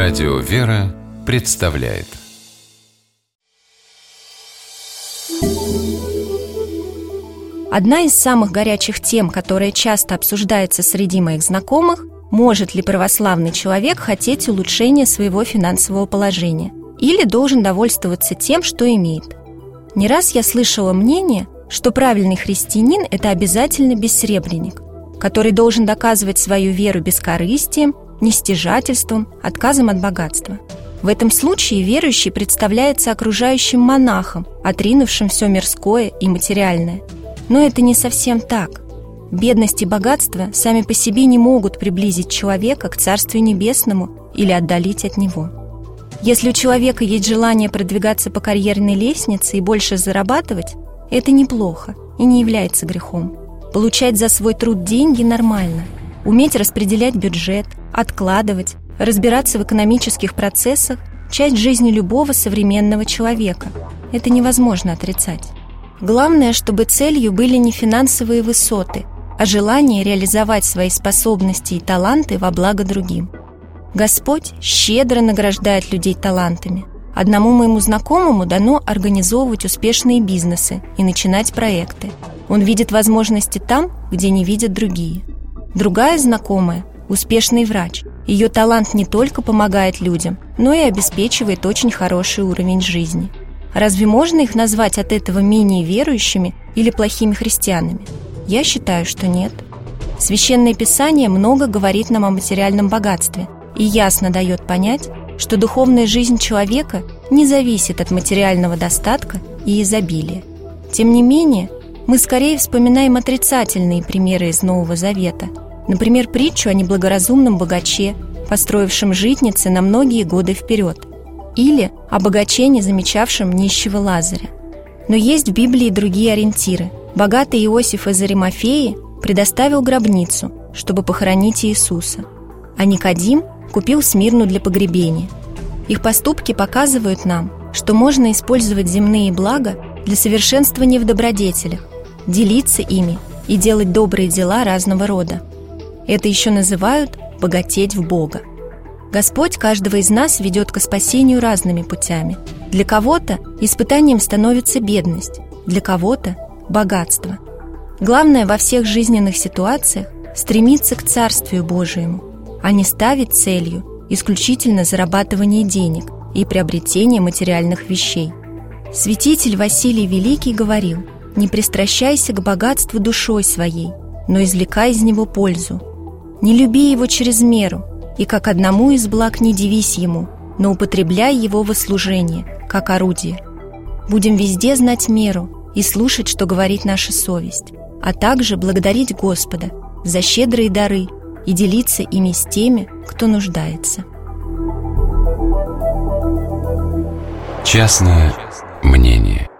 Радио «Вера» представляет. Одна из самых горячих тем, которая часто обсуждается среди моих знакомых: может ли православный человек хотеть улучшения своего финансового положения или должен довольствоваться тем, что имеет. Не раз я слышала мнение, что правильный христианин – это обязательно бессребренник, который должен доказывать свою веру бескорыстием, нестяжательством, отказом от богатства. В этом случае верующий представляется окружающим монахом, отринувшим все мирское и материальное. Но это не совсем так. Бедность и богатство сами по себе не могут приблизить человека к Царствию Небесному или отдалить от него. Если у человека есть желание продвигаться по карьерной лестнице и больше зарабатывать, это неплохо и не является грехом. Получать за свой труд деньги нормально. Уметь распределять бюджет, откладывать, разбираться в экономических процессах – часть жизни любого современного человека. Это невозможно отрицать. Главное, чтобы целью были не финансовые высоты, а желание реализовать свои способности и таланты во благо другим. Господь щедро награждает людей талантами. Одному моему знакомому дано организовывать успешные бизнесы и начинать проекты. Он видит возможности там, где не видят другие. Другая знакомая – успешный врач. Ее талант не только помогает людям, но и обеспечивает очень хороший уровень жизни. Разве можно их назвать от этого менее верующими или плохими христианами? Я считаю, что нет. Священное Писание много говорит нам о материальном богатстве и ясно дает понять, что духовная жизнь человека не зависит от материального достатка и изобилия. Тем не менее, мы скорее вспоминаем отрицательные примеры из Нового Завета. Например, притчу о неблагоразумном богаче, построившем житницы на многие годы вперед, или о богаче, не замечавшем нищего Лазаря. Но есть в Библии другие ориентиры. Богатый Иосиф из Аримафеи предоставил гробницу, чтобы похоронить Иисуса, а Никодим купил смирну для погребения. Их поступки показывают нам, что можно использовать земные блага для совершенствования в добродетелях, делиться ими и делать добрые дела разного рода. Это еще называют «богатеть в Бога». Господь каждого из нас ведет к спасению разными путями. Для кого-то испытанием становится бедность, для кого-то – богатство. Главное во всех жизненных ситуациях стремиться к Царствию Божьему, а не ставить целью исключительно зарабатывание денег и приобретение материальных вещей. Святитель Василий Великий говорил: «Не пристращайся к богатству душой своей, но извлекай из него пользу. Не люби его через меру, и как одному из благ не дивись ему, но употребляй его во служение, как орудие». Будем везде знать меру и слушать, что говорит наша совесть, а также благодарить Господа за щедрые дары и делиться ими с теми, кто нуждается. Частное мнение.